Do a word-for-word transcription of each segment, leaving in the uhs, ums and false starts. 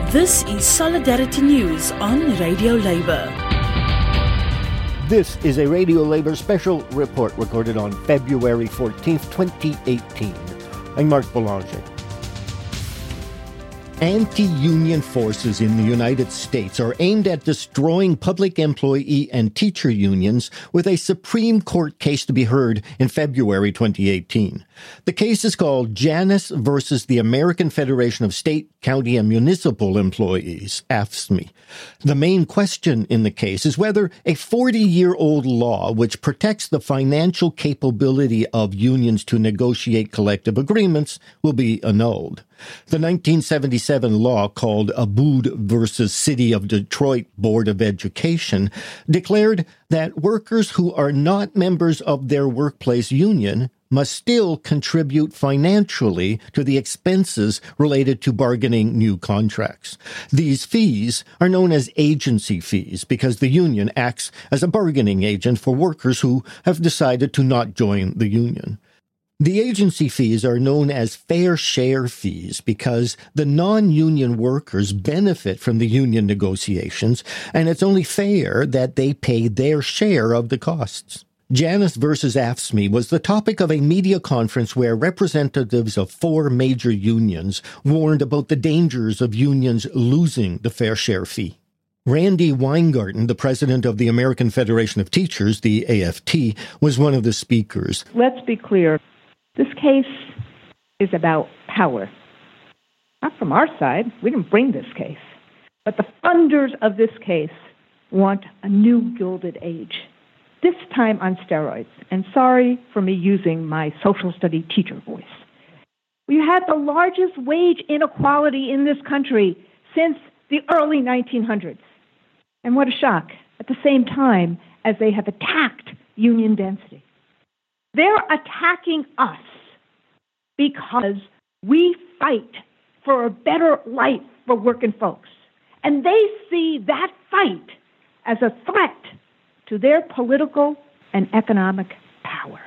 This is Solidarity News on Radio Labour. This is a Radio Labour special report recorded on February fourteenth, twenty eighteen. I'm Mark Boulanger. Anti-union forces in the United States are aimed at destroying public employee and teacher unions with a Supreme Court case to be heard in February twenty eighteen. The case is called Janus versus the American Federation of State, County, and Municipal Employees, A F S M E. The main question in the case is whether a forty-year-old law which protects the financial capability of unions to negotiate collective agreements will be annulled. The nineteen seventy-seven law called Abood versus City of Detroit Board of Education declared that workers who are not members of their workplace union must still contribute financially to the expenses related to bargaining new contracts. These fees are known as agency fees because the union acts as a bargaining agent for workers who have decided to not join the union. The agency fees are known as fair share fees because the non-union workers benefit from the union negotiations, and it's only fair that they pay their share of the costs. Janus versus A F S M E was the topic of a media conference where representatives of four major unions warned about the dangers of unions losing the fair share fee. Randy Weingarten, the president of the American Federation of Teachers, the A F T, was one of the speakers. Let's be clear. This case is about power. Not from our side. We didn't bring this case. But the funders of this case want a new Gilded Age. This time on steroids. And sorry for me using my social study teacher voice. We had the largest wage inequality in this country since the early nineteen hundreds. And what a shock, at the same time as they have attacked union density. They're attacking us because we fight for a better life for working folks. And they see that fight as a threat to their political and economic power.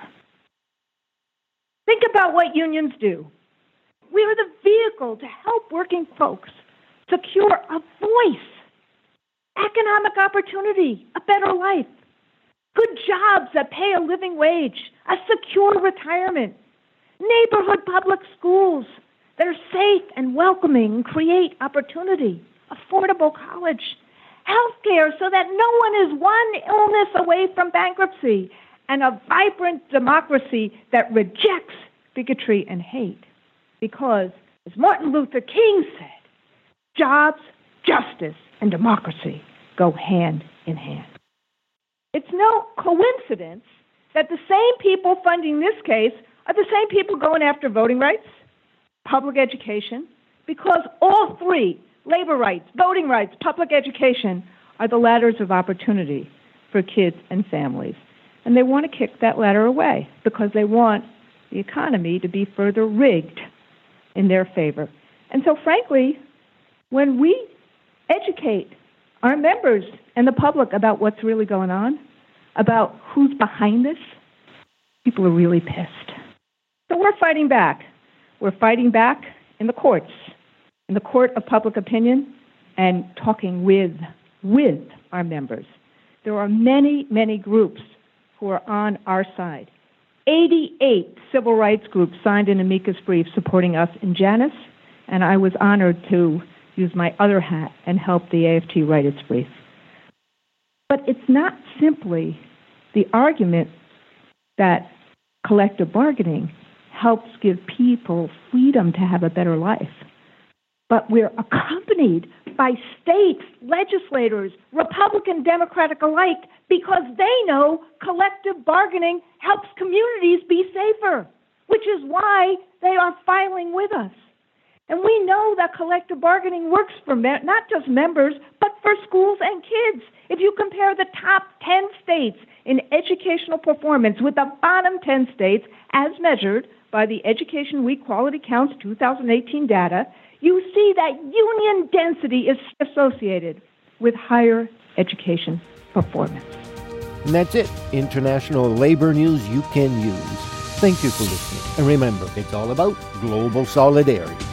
Think about what unions do. We are the vehicle to help working folks secure a voice, economic opportunity, a better life, good jobs that pay a living wage, a secure retirement, neighborhood public schools that are safe and welcoming and create opportunity, affordable college, healthcare so that no one is one illness away from bankruptcy, and a vibrant democracy that rejects bigotry and hate. Because, as Martin Luther King said, jobs, justice, and democracy go hand in hand. It's no coincidence that the same people funding this case are the same people going after voting rights, public education, because all three, labor rights, voting rights, public education, are the ladders of opportunity for kids and families. And they want to kick that ladder away because they want the economy to be further rigged in their favor. And so, frankly, when we educate our members and the public about what's really going on, about who's behind this, people are really pissed. So we're fighting back. We're fighting back in the courts, in the court of public opinion, and talking with, with our members. There are many, many groups who are on our side. eighty-eight civil rights groups signed an amicus brief supporting us in Janus, and I was honored to use my other hat and help the A F T write its brief. But it's not simply the argument that collective bargaining helps give people freedom to have a better life. But we're accompanied by states, legislators, Republican, Democratic alike, because they know collective bargaining helps communities be safer, which is why they are filing with us. And we know that collective bargaining works for me- not just members, but for schools and kids. If you compare the top ten states in educational performance with the bottom ten states, as measured by the Education Week Quality Counts two thousand eighteen data, you see that union density is associated with higher education performance. And that's it. International labor news you can use. Thank you for listening. And remember, it's all about global solidarity.